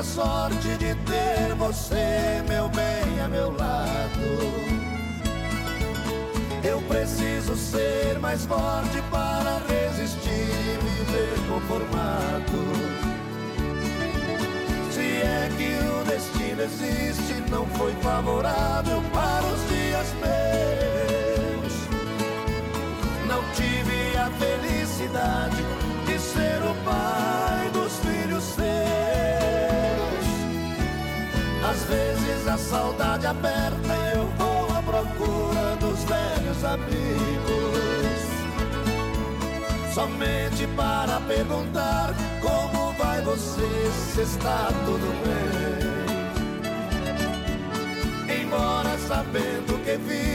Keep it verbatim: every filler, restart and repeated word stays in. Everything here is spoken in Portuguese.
a sorte de ter você, meu bem, a meu lado. Eu preciso ser mais forte para resistir e viver conformado. Se é que o destino existe, não foi favorável para os dias meus. Não tive a felicidade de ser o pai dos filhos seus. Às vezes a saudade aperta e eu vou à procura dos velhos amigos, somente para perguntar como vai você, se está tudo bem. Embora sabendo que vi